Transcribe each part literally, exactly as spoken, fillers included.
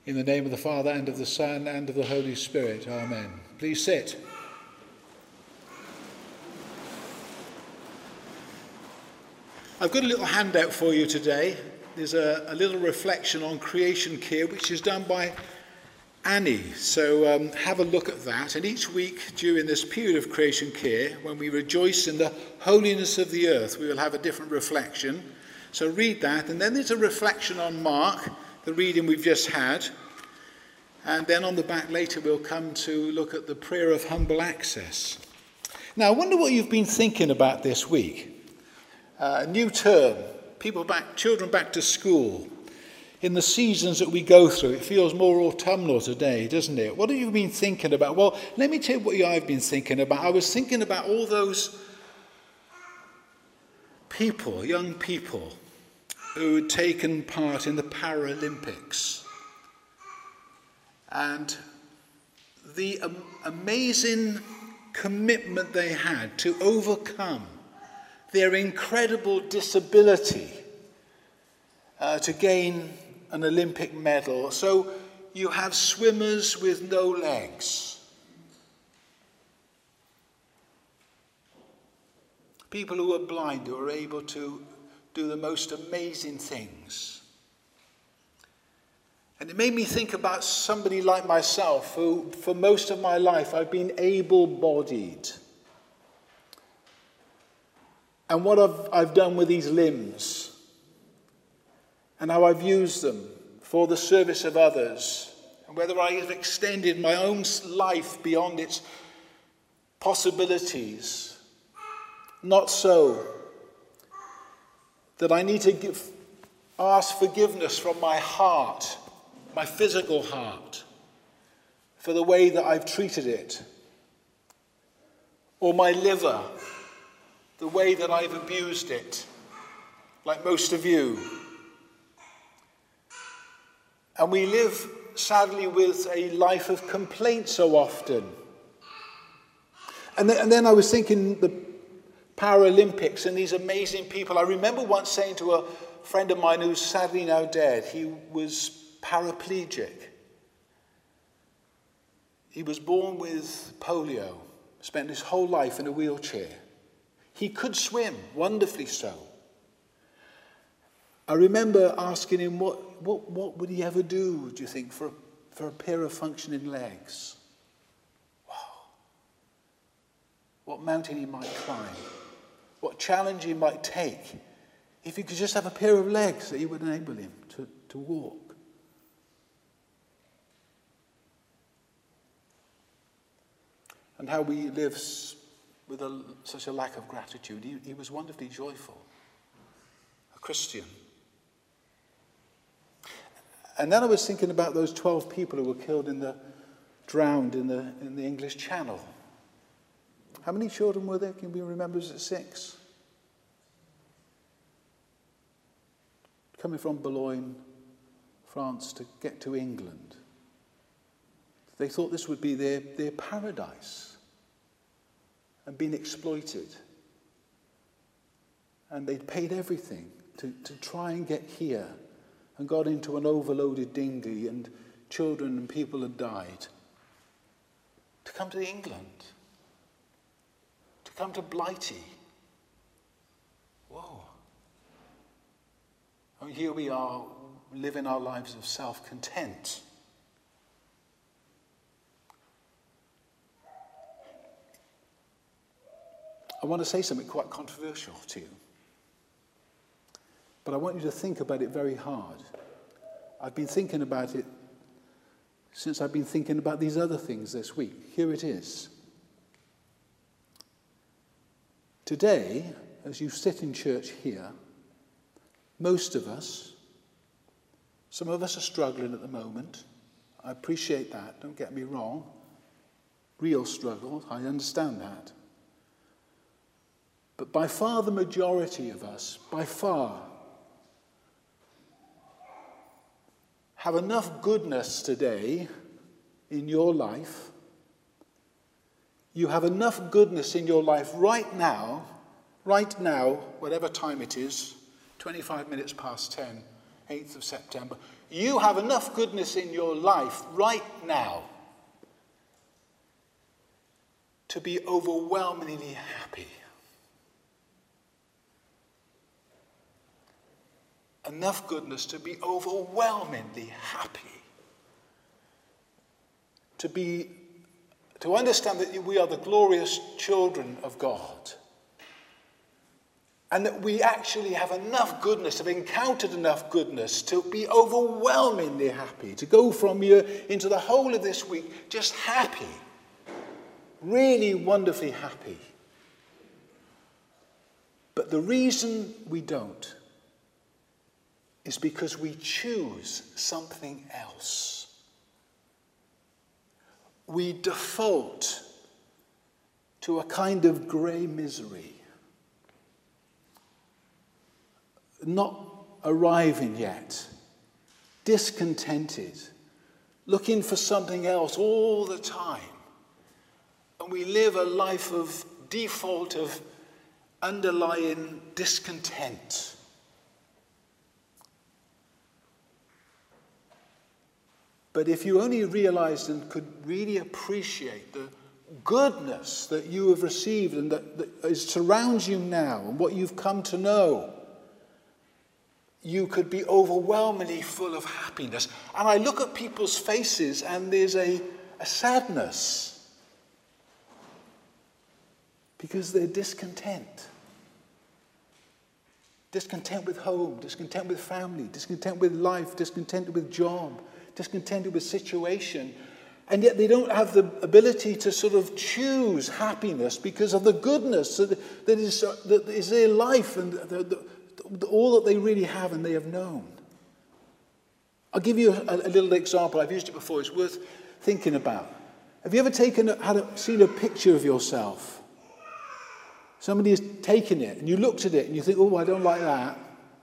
In the name of the Father, and of the Son, and of the Holy Spirit. Amen. Please sit. I've got a little handout for you today. There's a, a little reflection on creation care, which is done by Annie. So um, have a look at that. And each week during this period of creation care, when we rejoice in the holiness of the earth, we will have a different reflection. So read that. And then there's a reflection on Mark, the reading we've just had. And then on the back later we'll come to look at the prayer of humble access. Now I wonder what you've been thinking about this week. Uh, a new term, people back, children back to school. In the seasons that we go through, it feels more autumnal today, doesn't it? What have you been thinking about? Well, let me tell you what I've been thinking about. I was thinking about all those people, young people, who had taken part in the Paralympics. And the um, amazing commitment they had to overcome their incredible disability uh, to gain an Olympic medal. So you have swimmers with no legs. People who are blind, who are able to do the most amazing things. And it made me think about somebody like myself, who for most of my life I've been able-bodied. And what I've, I've done with these limbs, and how I've used them for the service of others, and whether I have extended my own life beyond its possibilities. Not so. That I need to give, ask forgiveness from my heart, my physical heart, for the way that I've treated it. Or my liver, the way that I've abused it, like most of you. And we live, sadly, with a life of complaint so often. And then, and then I was thinking the Paralympics and these amazing people. I remember once saying to a friend of mine who's sadly now dead, he was paraplegic. He was born with polio, spent his whole life in a wheelchair. He could swim, wonderfully so. I remember asking him, what, what, what would he ever do, do you think, for a, for a pair of functioning legs? Wow. What mountain he might climb. What challenge he might take if he could just have a pair of legs that he would enable him to, to walk. And how we live with a, such a lack of gratitude. He, he was wonderfully joyful, a Christian. And then I was thinking about those twelve people who were killed in the, drowned in the, in the English Channel. How many children were there? Can we remember? Was it six? Coming from Boulogne, France, to get to England. They thought this would be their, their paradise, and been exploited. And they'd paid everything to, to try and get here, and got into an overloaded dinghy, and children and people had died. To come to England, to come to Blighty. Whoa. And here we are, living our lives of self-content. I want to say something quite controversial to you. But I want you to think about it very hard. I've been thinking about it since I've been thinking about these other things this week. Here it is. Today, as you sit in church here, most of us, some of us are struggling at the moment. I appreciate that, don't get me wrong. Real struggle, I understand that. But by far the majority of us, by far, have enough goodness today in your life. You have enough goodness in your life right now, right now, whatever time it is, twenty-five minutes past ten, eighth of September. You have enough goodness in your life right now to be overwhelmingly happy. Enough goodness to be overwhelmingly happy. To be, to understand that we are the glorious children of God. And that we actually have enough goodness, have encountered enough goodness to be overwhelmingly happy. To go from here into the whole of this week just happy. Really wonderfully happy. But the reason we don't is because we choose something else. We default to a kind of grey misery. Not arriving yet. Discontented. Looking for something else all the time. And we live a life of default, of underlying discontent. But if you only realized and could really appreciate the goodness that you have received and that, that is, surrounds you now and what you've come to know, you could be overwhelmingly full of happiness. And I look at people's faces and there's a, a sadness because they're discontent. Discontent with home, discontent with family, discontent with life, discontent with job, discontented with situation, and yet they don't have the ability to sort of choose happiness because of the goodness that, that, is, that is their life and the, the, the, all that they really have and they have known. I'll give you a, a little example. I've used it before. It's worth thinking about. Have you ever taken, a, had a, seen a picture of yourself? Somebody has taken it and you looked at it and you think, oh, I don't like that.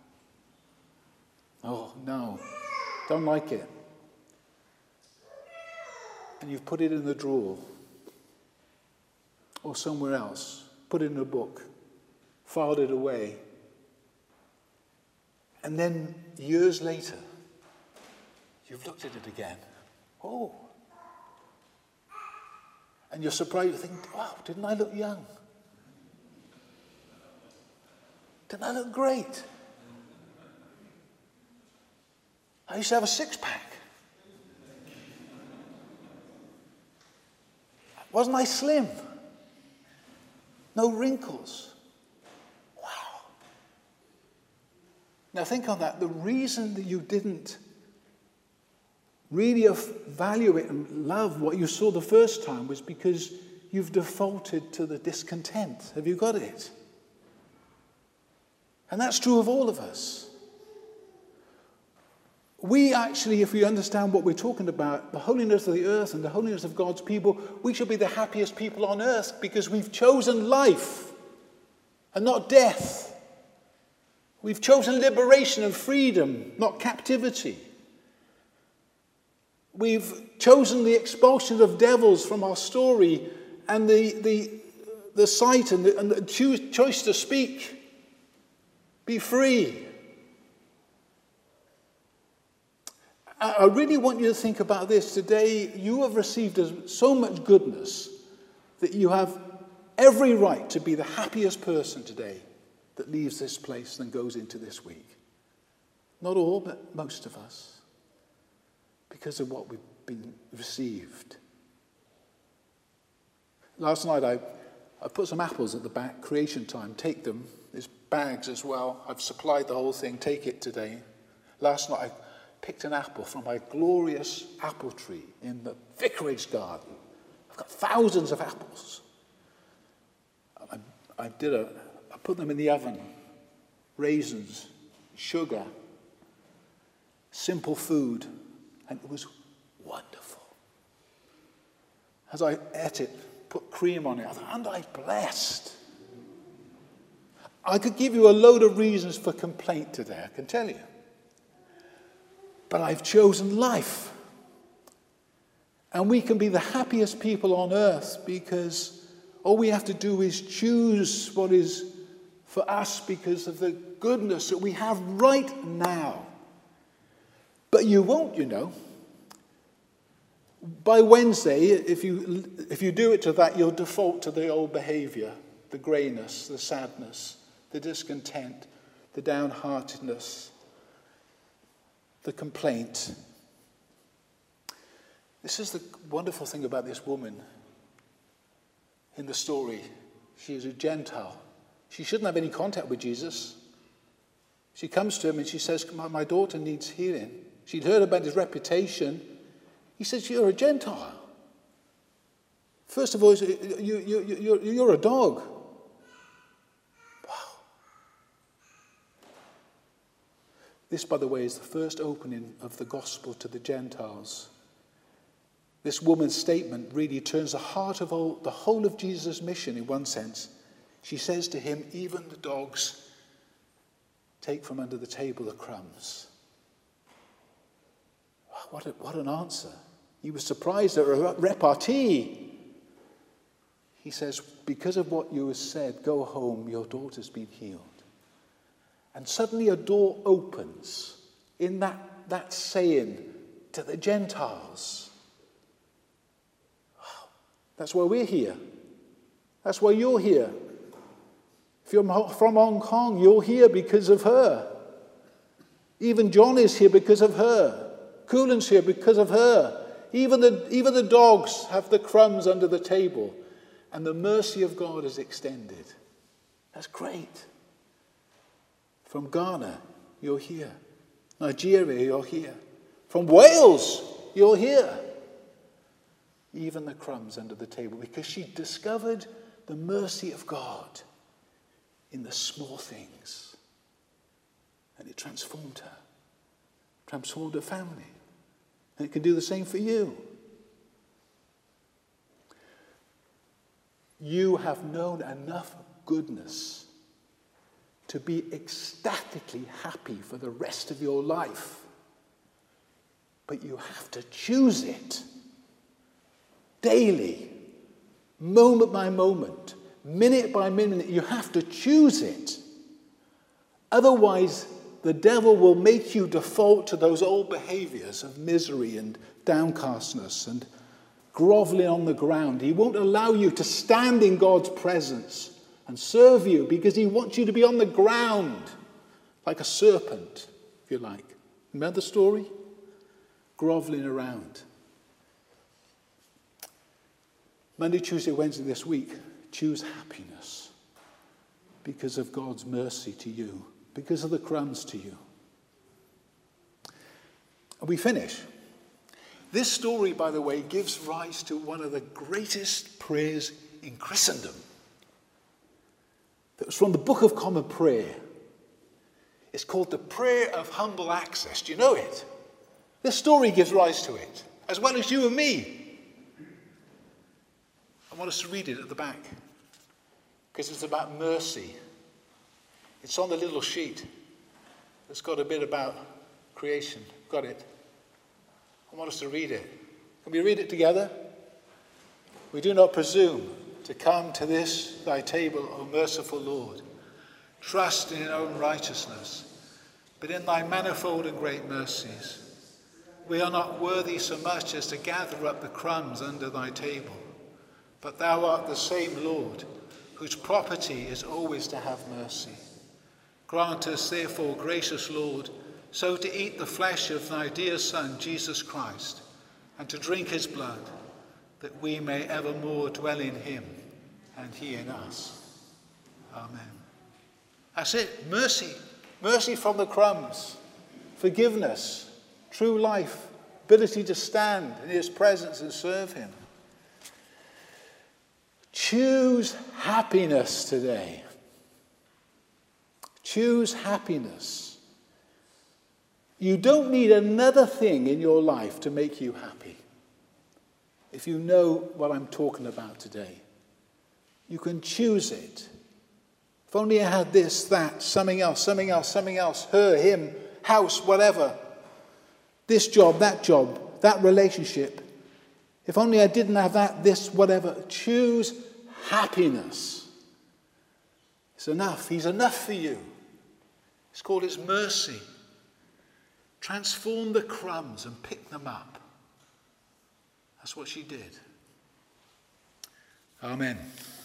Oh, no, don't like it. And you've put it in the drawer or somewhere else, put it in a book, filed it away. And then years later, you've looked at it again. Oh. And you're surprised, you think, wow, didn't I look young? Didn't I look great? I used to have a six-pack. Wasn't I slim? No wrinkles. Wow. Now think on that. The reason that you didn't really value it and love what you saw the first time was because you've defaulted to the discontent. Have you got it? And that's true of all of us. We actually, if we understand what we're talking about, the holiness of the earth and the holiness of God's people, we should be the happiest people on earth because we've chosen life and not death. We've chosen liberation and freedom, not captivity. We've chosen the expulsion of devils from our story and the, the, the sight and the, and the choose, choice to speak. Be free. I really want you to think about this. Today, you have received so much goodness that you have every right to be the happiest person today that leaves this place and goes into this week. Not all, but most of us. Because of what we've been received. Last night, I, I put some apples at the back, creation time. Take them. There's bags as well. I've supplied the whole thing. Take it today. Last night, I picked an apple from my glorious apple tree in the vicarage garden. I've got thousands of apples. I, I did a, I put them in the oven. Raisins, sugar, simple food, and it was wonderful. As I ate it, put cream on it, I thought, aren't I blessed? I could give you a load of reasons for complaint today, I can tell you. But I've chosen life. And we can be the happiest people on earth because all we have to do is choose what is for us because of the goodness that we have right now. But you won't, you know. By Wednesday, if you, if you do it to that, you'll default to the old behavior, the greyness, the sadness, the discontent, the downheartedness, the complaint. This is the wonderful thing about this woman in the story. She is a Gentile. She shouldn't have any contact with Jesus. She comes to him and she says, my, my daughter needs healing. She'd heard about his reputation. He says, you're a Gentile. First of all, you, you, you, you're, you're a dog. Wow. This, by the way, is the first opening of the gospel to the Gentiles. This woman's statement really turns the heart of all, the whole of Jesus' mission in one sense. She says to him, even the dogs take from under the table the crumbs. What, a, what an answer. He was surprised at her repartee. He says, because of what you have said, go home, your daughter's been healed. And suddenly a door opens in that, that saying to the Gentiles. Wow. That's why we're here. That's why you're here. If you're from Hong Kong, you're here because of her. Even John is here because of her. Coolan's here because of her. Even the, even the dogs have the crumbs under the table. And the mercy of God is extended. That's great. From Ghana, you're here. Nigeria, you're here. From Wales, you're here. Even the crumbs under the table. Because she discovered the mercy of God in the small things. And it transformed her. Transformed her family. And it can do the same for you. You have known enough goodness to be ecstatically happy for the rest of your life. But you have to choose it daily, moment by moment, minute by minute. You have to choose it. Otherwise, the devil will make you default to those old behaviors of misery and downcastness and groveling on the ground. He won't allow you to stand in God's presence and serve you because he wants you to be on the ground like a serpent, if you like. Remember the story? Groveling around. Monday, Tuesday, Wednesday this week, choose happiness because of God's mercy to you. Because of the crumbs to you. And we finish. This story, by the way, gives rise to one of the greatest prayers in Christendom. That was from the Book of Common Prayer. It's called the Prayer of Humble Access. Do you know it? This story gives rise to it, as well as you and me. I want us to read it at the back, because it's about mercy. It's on the little sheet. It's got a bit about creation. Got it? I want us to read it. Can we read it together? We do not presume to come to this thy table, O merciful Lord, trusting in our own righteousness, but in thy manifold and great mercies. We are not worthy so much as to gather up the crumbs under thy table, but thou art the same Lord, whose property is always to have mercy. Grant us, therefore, gracious Lord, so to eat the flesh of thy dear Son, Jesus Christ, and to drink his blood, that we may evermore dwell in him, and he in us. Amen. That's it. Mercy. Mercy from the crumbs. Forgiveness. True life. Ability to stand in his presence and serve him. Choose happiness today. Choose happiness. You don't need another thing in your life to make you happy. If you know what I'm talking about today, you can choose it. If only I had this, that, something else, something else, something else, her, him, house, whatever. This job, that job, that relationship. If only I didn't have that, this, whatever. Choose happiness. It's enough. He's enough for you. It's called his mercy. transform the crumbs and pick them up. That's what she did. Amen.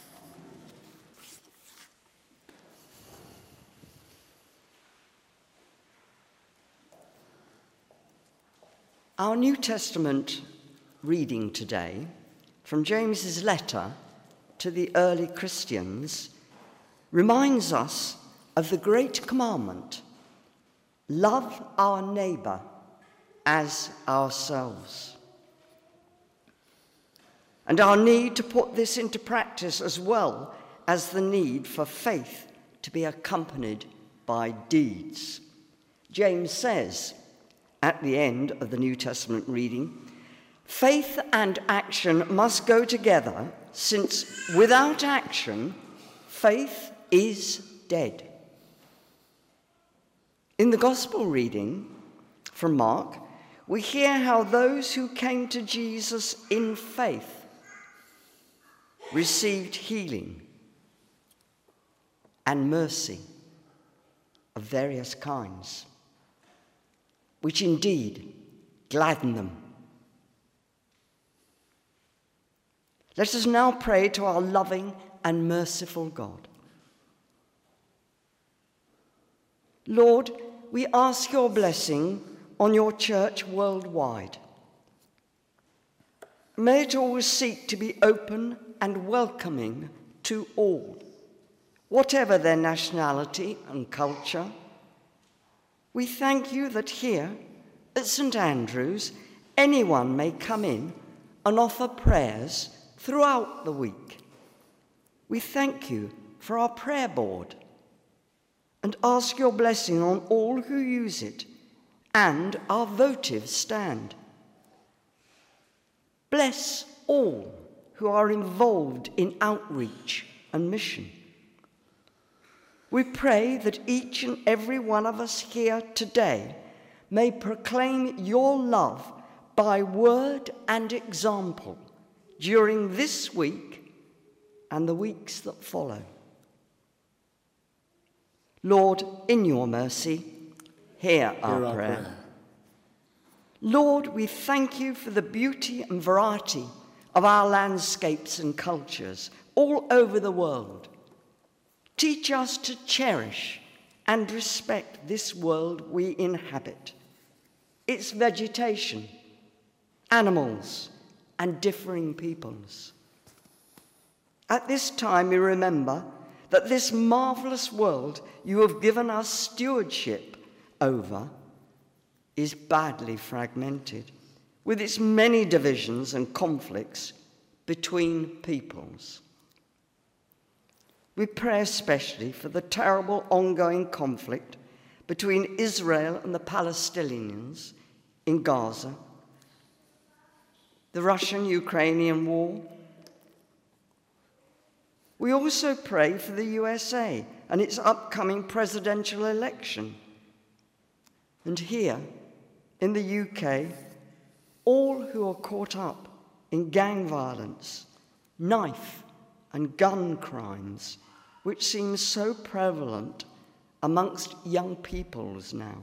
Our New Testament reading today from James's letter to the early Christians reminds us of the great commandment, love our neighbour as ourselves, and our need to put this into practice, as well as the need for faith to be accompanied by deeds. James says at the end of the New Testament reading, faith and action must go together, since without action, faith is dead. In the Gospel reading from Mark, we hear how those who came to Jesus in faith received healing and mercy of various kinds, which indeed gladdened them. Let us now pray to our loving and merciful God. Lord, we ask your blessing on your church worldwide. May it always seek to be open and welcoming to all, whatever their nationality and culture. We thank you that here at St Andrews, anyone may come in and offer prayers throughout the week. We thank you for our prayer board and ask your blessing on all who use it and our votive stand. Bless all who are involved in outreach and mission. We pray that each and every one of us here today may proclaim your love by word and example during this week and the weeks that follow. Lord, in your mercy, hear our, Hear our prayer. prayer. Lord, we thank you for the beauty and variety of our landscapes and cultures all over the world. Teach us to cherish and respect this world we inhabit, its vegetation, animals, and differing peoples. At this time, we remember that this marvelous world you have given us stewardship over is badly fragmented, with its many divisions and conflicts between peoples. We pray especially for the terrible ongoing conflict between Israel and the Palestinians in Gaza, the Russian-Ukrainian war. We also pray for the U S A and its upcoming presidential election. And here, in the U K, all who are caught up in gang violence, knife and gun crimes, which seems so prevalent amongst young peoples now.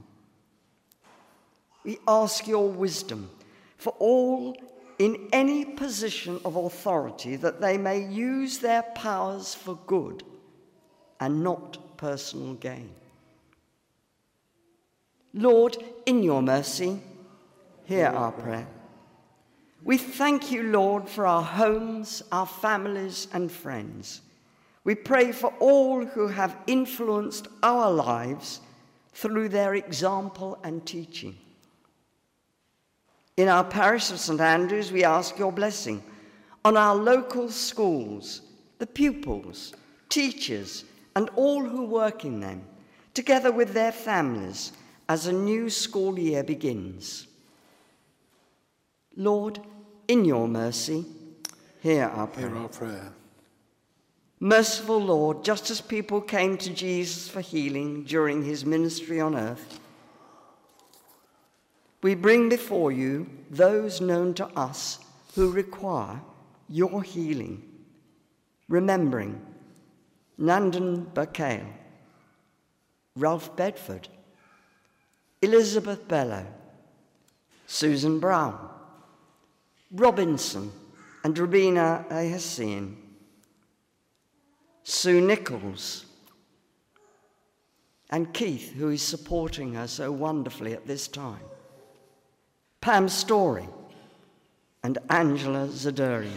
We ask your wisdom for all in any position of authority, that they may use their powers for good and not personal gain. Lord, in your mercy, hear our prayer. We thank you, Lord, for our homes, our families, and friends. We pray for all who have influenced our lives through their example and teaching. In our parish of St Andrews, we ask your blessing on our local schools, the pupils, teachers, and all who work in them, together with their families, as a new school year begins. Lord, in your mercy, hear our prayer. Hear our prayer. Merciful Lord, just as people came to Jesus for healing during his ministry on earth, we bring before you those known to us who require your healing, remembering Nandan Bakale, Ralph Bedford, Elizabeth Bellow, Susan Brown, Robinson and Rubina Ahassin, Sue Nichols, and Keith, who is supporting her so wonderfully at this time, Pam Story, and Angela Zadurian.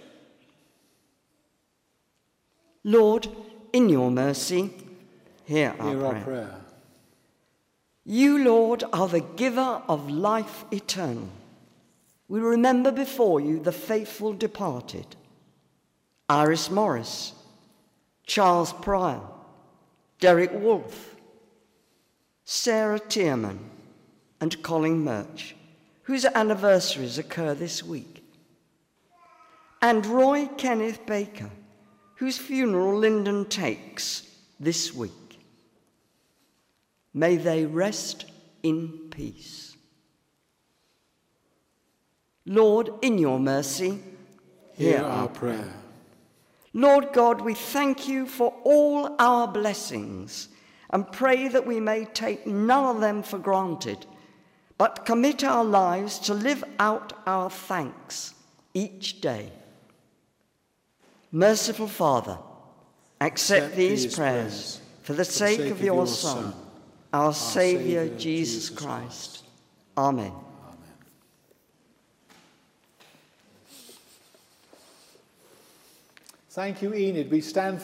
Lord, in your mercy, hear our, Hear our prayer. prayer. You, Lord, are the giver of life eternal. We remember before you the faithful departed, Iris Morris, Charles Pryor, Derek Wolfe, Sarah Tierman, and Colin Murch, whose anniversaries occur this week, and Roy Kenneth Baker, whose funeral Lyndon takes this week. May they rest in peace. Lord, in your mercy, hear, Hear our our prayer. prayer. Lord God, we thank you for all our blessings and pray that we may take none of them for granted, but commit our lives to live out our thanks each day. Merciful Father, accept, accept these, these prayers, prayers for the, for sake, the sake of your, your Son, Son our, our Saviour, Saviour Jesus Christ. Christ. Amen. Thank you, Enid. We stand